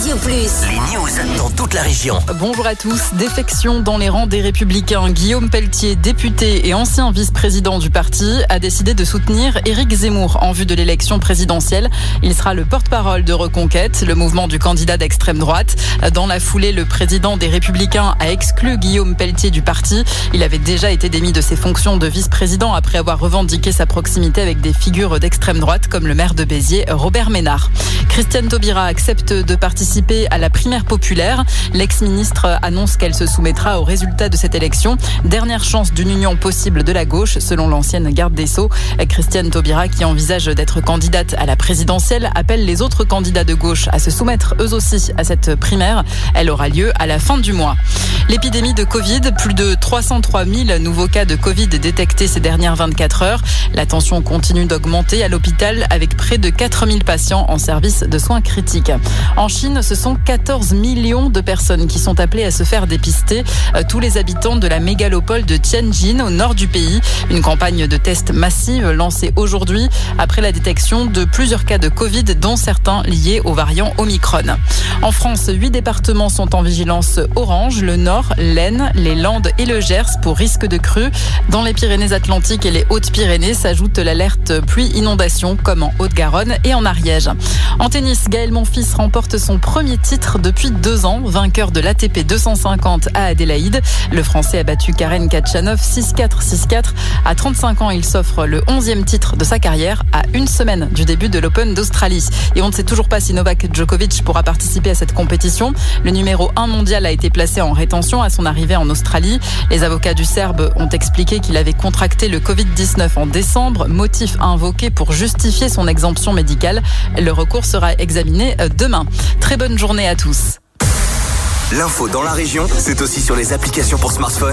Radio Plus. Les news dans toute la région. Bonjour à tous. Défection dans les rangs des Républicains. Guillaume Pelletier, député et ancien vice-président du parti, a décidé de soutenir Éric Zemmour en vue de l'élection présidentielle. Il sera le porte-parole de Reconquête, le mouvement du candidat d'extrême droite. Dans la foulée, le président des Républicains a exclu Guillaume Pelletier du parti. Il avait déjà été démis de ses fonctions de vice-président après avoir revendiqué sa proximité avec des figures d'extrême droite comme le maire de Béziers, Robert Ménard. Christiane Taubira accepte de participer à la primaire populaire. L'ex-ministre annonce qu'elle se soumettra aux résultats de cette élection. Dernière chance d'une union possible de la gauche, selon l'ancienne garde des Sceaux. Christiane Taubira, qui envisage d'être candidate à la présidentielle, appelle les autres candidats de gauche à se soumettre eux aussi à cette primaire. Elle aura lieu à la fin du mois. L'épidémie de Covid, plus de 303 000 nouveaux cas de Covid détectés ces dernières 24 heures. La tension continue d'augmenter à l'hôpital avec près de 4 000 patients en service de soins critiques. En Chine, ce sont 14 millions de personnes qui sont appelées à se faire dépister. Tous les habitants de la mégalopole de Tianjin, au nord du pays. Une campagne de tests massive lancée aujourd'hui après la détection de plusieurs cas de Covid, dont certains liés au variant Omicron. En France, 8 départements sont en vigilance orange. Le Nord, l'Aisne, les Landes et le Gers pour risque de crue. Dans les Pyrénées-Atlantiques et les Hautes-Pyrénées s'ajoute l'alerte pluie-inondation comme en Haute-Garonne et en Ariège. En tennis, Gaël Monfils remporte son premier titre depuis 2 ans, vainqueur de l'ATP 250 à Adélaïde. Le Français a battu Karen Khachanov 6-4, 6-4. À 35 ans, il s'offre le 11e titre de sa carrière à une semaine du début de l'Open d'Australie. Et on ne sait toujours pas si Novak Djokovic pourra participer à cette compétition. Le numéro 1 mondial a été placé en rétention à son arrivée en Australie. Les avocats du Serbe ont expliqué qu'il avait contracté le Covid-19 en décembre, motif invoqué pour justifier son exemption médicale. Le recours sera examiné demain. Très bonne journée à tous. L'info dans la région, c'est aussi sur les applications pour smartphone,